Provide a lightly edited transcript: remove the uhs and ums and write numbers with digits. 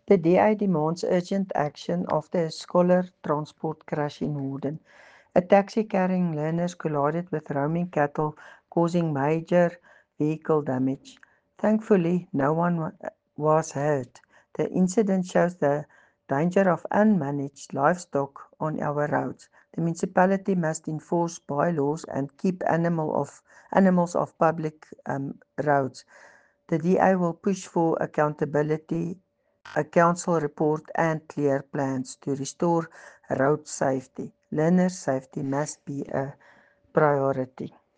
The DA demands urgent action after a scholar transport crash in Woerden. A taxi carrying learners collided with roaming cattle, causing major vehicle damage. Thankfully, no one was hurt. The incident shows the danger of unmanaged livestock on our roads. The municipality must enforce bylaws and keep animals off public roads. The DA will push for accountability, a council report and clear plans to restore road safety. Learner safety must be a priority.